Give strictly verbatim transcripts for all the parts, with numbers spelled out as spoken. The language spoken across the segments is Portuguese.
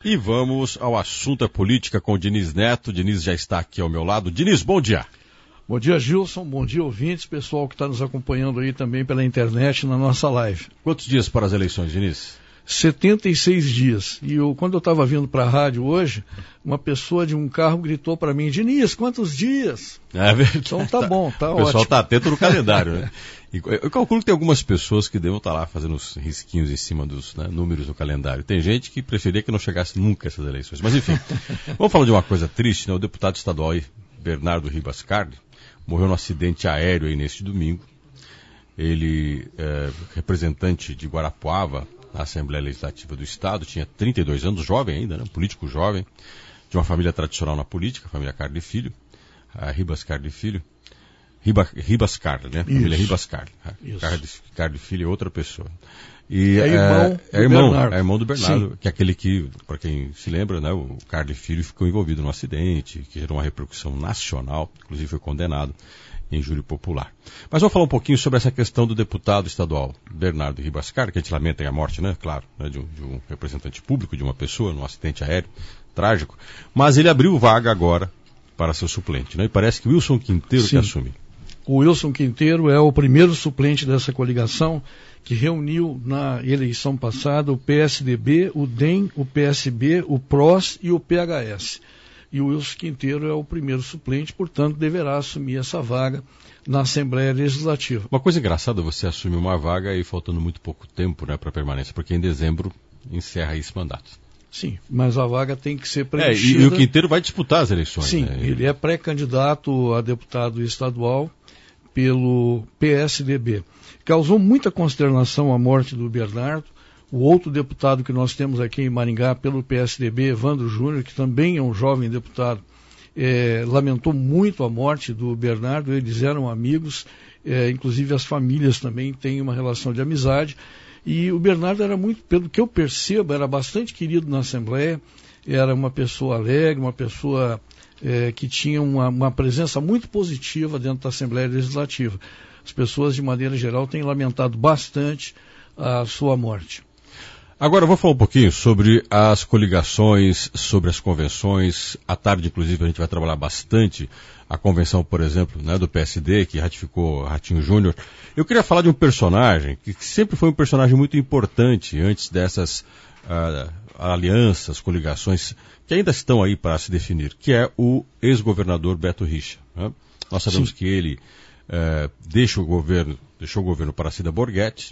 E vamos ao assunto política com o Diniz Neto. O Diniz já está aqui ao meu lado. Diniz, bom dia. Bom dia, Gilson. Bom dia, ouvintes, pessoal que está nos acompanhando aí também pela internet na nossa live. Quantos dias para as eleições, Diniz? setenta e seis dias. E eu, quando eu estava vindo para a rádio hoje, uma pessoa de um carro gritou para mim: Diniz, quantos dias? É verdade. Então tá bom, tá ótimo. O ótimo. pessoal está atento no calendário, né? E eu calculo que tem algumas pessoas que devam estar lá fazendo os risquinhos em cima dos, né, números do calendário. Tem gente que preferia que não chegasse nunca essas eleições. Mas enfim, vamos falar de uma coisa triste, né? O deputado estadual aí, Bernardo Ribas Carli, morreu num acidente aéreo aí neste domingo. Ele, é, representante de Guarapuava, na Assembleia Legislativa do Estado, tinha trinta e dois anos, jovem ainda, né? Um político jovem, de uma família tradicional na política, a família Carli Filho, a Ribas Carli Filho. Riba, Ribas Carli, né? Isso. Família Ribas Carli. Carli, Carli Filho é outra pessoa. E, é irmão é, é irmão, Bernardo. É irmão do Bernardo, Sim. Que é aquele que, para quem se lembra, né? O Carli Filho ficou envolvido num acidente, que gerou uma repercussão nacional, inclusive foi condenado em júri popular. Mas vamos falar um pouquinho sobre essa questão do deputado estadual Bernardo Ribas Carli, que a gente lamenta a morte, né? Claro, né? De, um, de um representante público, de uma pessoa, num acidente aéreo trágico. Mas ele abriu vaga agora para seu suplente, né? E parece que o Wilson Quinteiro Sim. que assume. O Wilson Quinteiro é o primeiro suplente dessa coligação que reuniu na eleição passada o P S D B, o D E M, o P S B, o P R O S e o P H S. E o Wilson Quinteiro é o primeiro suplente, portanto, deverá assumir essa vaga na Assembleia Legislativa. Uma coisa engraçada, você assume uma vaga e faltando muito pouco tempo, né, para permanência, porque em dezembro encerra esse mandato. Sim, mas a vaga tem que ser preenchida. É, e, e o Quinteiro vai disputar as eleições. Sim, né? ele é pré-candidato a deputado estadual pelo P S D B. Causou muita consternação a morte do Bernardo. O outro deputado que nós temos aqui em Maringá pelo P S D B, Evandro Júnior, que também é um jovem deputado, é, lamentou muito a morte do Bernardo. Eles eram amigos, é, inclusive as famílias também têm uma relação de amizade. E o Bernardo era muito, pelo que eu percebo, era bastante querido na Assembleia, era uma pessoa alegre, uma pessoa é, que tinha uma, uma presença muito positiva dentro da Assembleia Legislativa. As pessoas, de maneira geral, têm lamentado bastante a sua morte. Agora, eu vou falar um pouquinho sobre as coligações, sobre as convenções. À tarde, inclusive, a gente vai trabalhar bastante a convenção, por exemplo, né, do P S D, que ratificou Ratinho Júnior. Eu queria falar de um personagem que sempre foi um personagem muito importante antes dessas uh, alianças, coligações, que ainda estão aí para se definir, que é o ex-governador Beto Richa. Né? Nós sabemos Sim. que ele uh, deixa o governo, deixou o governo para Cida Borghetti.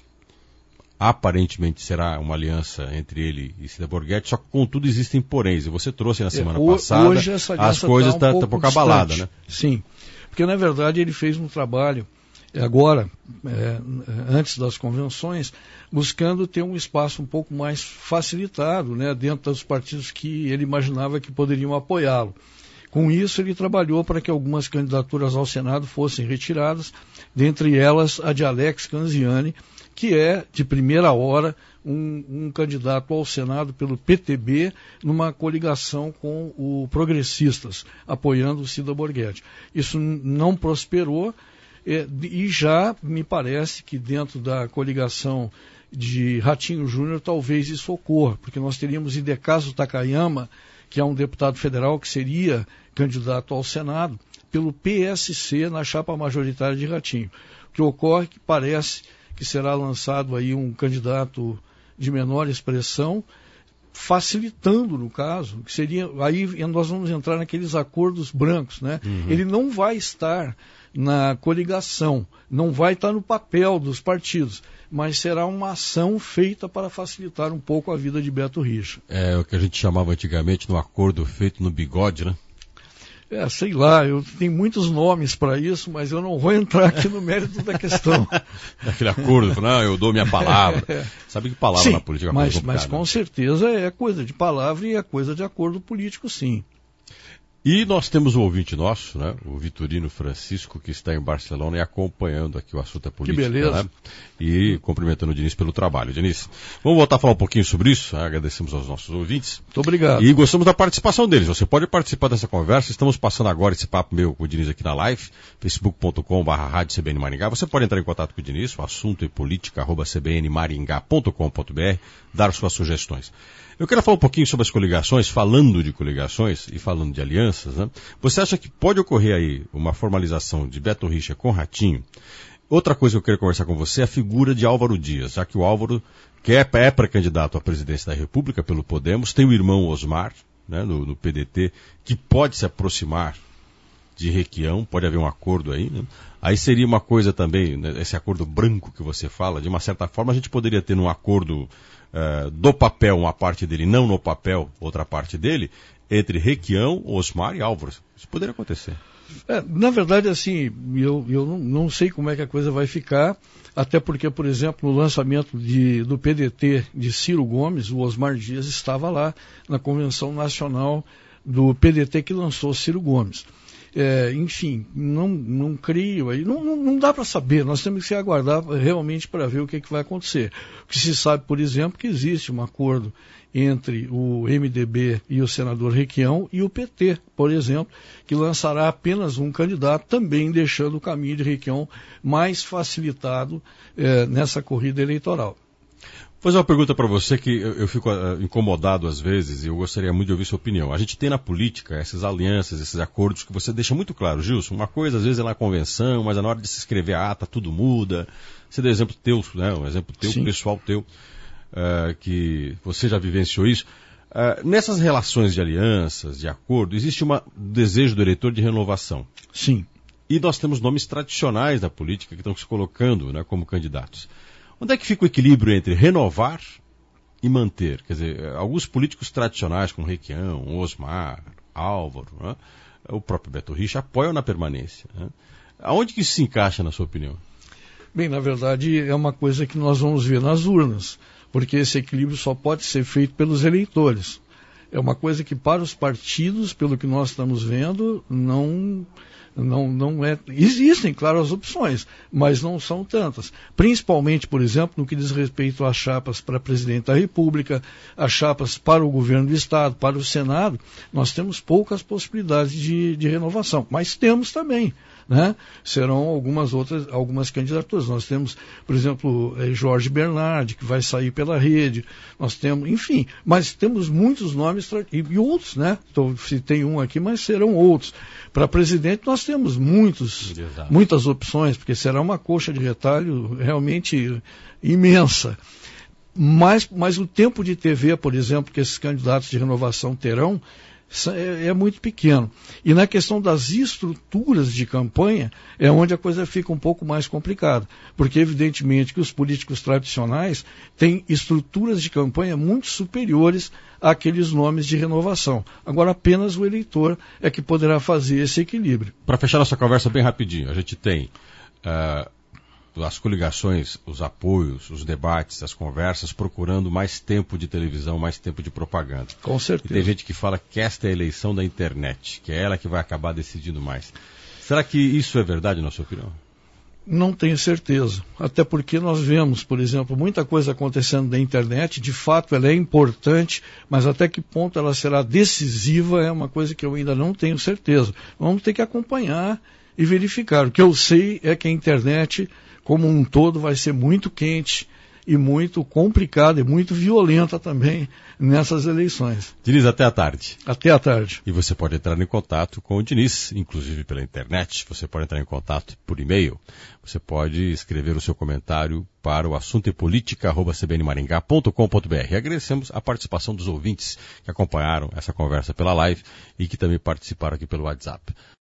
Aparentemente será uma aliança entre ele e Cida Borghetti, só que contudo existem poréns. E você trouxe na semana é, o, passada, hoje essa as coisas estão tá, tá um pouco abaladas, né? Sim, porque na verdade ele fez um trabalho agora, é, antes das convenções, buscando ter um espaço um pouco mais facilitado, né, dentro dos partidos que ele imaginava que poderiam apoiá-lo. Com isso, ele trabalhou para que algumas candidaturas ao Senado fossem retiradas, dentre elas a de Alex Canziani, que é, de primeira hora, um, um candidato ao Senado pelo P T B, numa coligação com o Progressistas, apoiando o Cida Borghetti. Isso não prosperou é, e já me parece que dentro da coligação de Ratinho Júnior talvez isso ocorra, porque nós teríamos Idecaso Takayama, que é um deputado federal que seria candidato ao Senado, pelo P S C na chapa majoritária de Ratinho. O que ocorre é que parece que será lançado aí um candidato de menor expressão, facilitando, no caso, que seria, aí nós vamos entrar naqueles acordos brancos, né? Uhum. Ele não vai estar na coligação, não vai estar no papel dos partidos, mas será uma ação feita para facilitar um pouco a vida de Beto Richa. É o que a gente chamava antigamente no acordo feito no bigode, né? É, sei lá, eu tenho muitos nomes para isso, mas eu não vou entrar aqui no mérito da questão. Daquele acordo, não, eu dou minha palavra. É. Sabe que palavra sim, na política é mas, mas com certeza é coisa de palavra e é coisa de acordo político, sim. E nós temos um ouvinte nosso, né, o Vitorino Francisco, que está em Barcelona e acompanhando aqui o assunto da política. Que beleza. Né, e cumprimentando o Diniz pelo trabalho. Diniz, vamos voltar a falar um pouquinho sobre isso. Agradecemos aos nossos ouvintes. Muito obrigado. E gostamos da participação deles. Você pode participar dessa conversa. Estamos passando agora esse papo meu com o Diniz aqui na live, facebook ponto com barra rádio C B N Maringá. Você pode entrar em contato com o Diniz, o assunto é política, arroba c b n maringá ponto com ponto b r, dar suas sugestões. Eu quero falar um pouquinho sobre as coligações, falando de coligações e falando de alianças, né? Você acha que pode ocorrer aí uma formalização de Beto Richa com Ratinho? Outra coisa que eu quero conversar com você é a figura de Álvaro Dias, já que o Álvaro, que é, é pré-candidato à presidência da República pelo Podemos, tem o irmão Osmar, né, no, no P D T, que pode se aproximar de Requião, pode haver um acordo aí, né? Aí seria uma coisa também, né, esse acordo branco que você fala, de uma certa forma a gente poderia ter um acordo uh, do papel, uma parte dele, não no papel, outra parte dele, entre Requião, Osmar e Álvaro. Isso poderia acontecer. É, na verdade, assim, eu, eu não, não sei como é que a coisa vai ficar, até porque, por exemplo, no lançamento de, do P D T de Ciro Gomes, o Osmar Dias estava lá na Convenção Nacional do P D T que lançou Ciro Gomes. É, enfim, não, não creio, aí, não, não, não dá para saber, nós temos que aguardar realmente para ver o que, que vai acontecer. O que se sabe, por exemplo, que existe um acordo entre o M D B e o senador Requião e o P T, por exemplo, que lançará apenas um candidato, também deixando o caminho de Requião mais facilitado é, nessa corrida eleitoral. Vou fazer uma pergunta para você que eu, eu fico uh, incomodado às vezes e eu gostaria muito de ouvir sua opinião. A gente tem na política essas alianças, esses acordos que você deixa muito claro, Gilson. Uma coisa às vezes é na convenção, mas na hora de se escrever a ata tudo muda. Você deu exemplo teu, né? Um exemplo teu, Sim. pessoal teu, uh, que você já vivenciou isso. Uh, nessas relações de alianças, de acordo, existe um desejo do eleitor de renovação. Sim. E nós temos nomes tradicionais da política que estão se colocando, né, como candidatos. Onde é que fica o equilíbrio entre renovar e manter? Quer dizer, alguns políticos tradicionais, como Requião, Osmar, Álvaro, né, o próprio Beto Richa, apoiam na permanência. Né? Aonde que isso se encaixa, na sua opinião? Bem, na verdade, é uma coisa que nós vamos ver nas urnas, porque esse equilíbrio só pode ser feito pelos eleitores. É uma coisa que, para os partidos, pelo que nós estamos vendo, não... Não, não é, existem, claro, as opções, mas não são tantas. Principalmente, por exemplo, no que diz respeito às chapas para presidente da República, às chapas para o governo do Estado, para o Senado, nós temos poucas possibilidades de, de renovação, mas temos também. Né? Serão algumas outras, algumas candidaturas. Nós temos, por exemplo, Jorge Bernardi, que vai sair pela rede, nós temos, enfim, mas temos muitos nomes e, e outros, né? Então, se tem um aqui, mas serão outros. Para presidente nós temos muitos, muitas opções, porque será uma coxa de retalho realmente imensa. Mas, mas o tempo de T V, por exemplo, que esses candidatos de renovação terão, é, é muito pequeno. E na questão das estruturas de campanha, é onde a coisa fica um pouco mais complicada. Porque, evidentemente, que os políticos tradicionais têm estruturas de campanha muito superiores àqueles nomes de renovação. Agora, apenas o eleitor é que poderá fazer esse equilíbrio. Para fechar nossa conversa bem rapidinho, a gente tem uh, as coligações, os apoios, os debates, as conversas, procurando mais tempo de televisão, mais tempo de propaganda. Com certeza. E tem gente que fala que esta é a eleição da internet, que é ela que vai acabar decidindo mais. Será que isso é verdade, na sua opinião? Não tenho certeza. Até porque nós vemos, por exemplo, muita coisa acontecendo na internet. De fato, ela é importante, mas até que ponto ela será decisiva é uma coisa que eu ainda não tenho certeza. Vamos ter que acompanhar e verificar. O que eu sei é que a internet, como um todo, vai ser muito quente e muito complicada e muito violenta também nessas eleições. Diniz, até à tarde. Até à tarde. E você pode entrar em contato com o Diniz, inclusive pela internet. Você pode entrar em contato por e-mail. Você pode escrever o seu comentário para o assunto e política arroba c b n maringá ponto com ponto b r. E agradecemos a participação dos ouvintes que acompanharam essa conversa pela live e que também participaram aqui pelo WhatsApp.